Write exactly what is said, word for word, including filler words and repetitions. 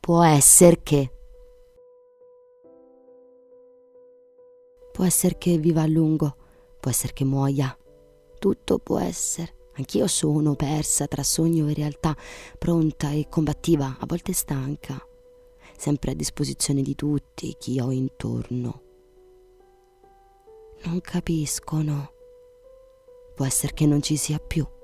Può essere che... Può essere che viva a lungo, può essere che muoia. Tutto può essere. Anch'io sono persa tra sogno e realtà, pronta e combattiva, a volte stanca, sempre a disposizione di tutti chi ho intorno. Non capiscono. Può essere che non ci sia più.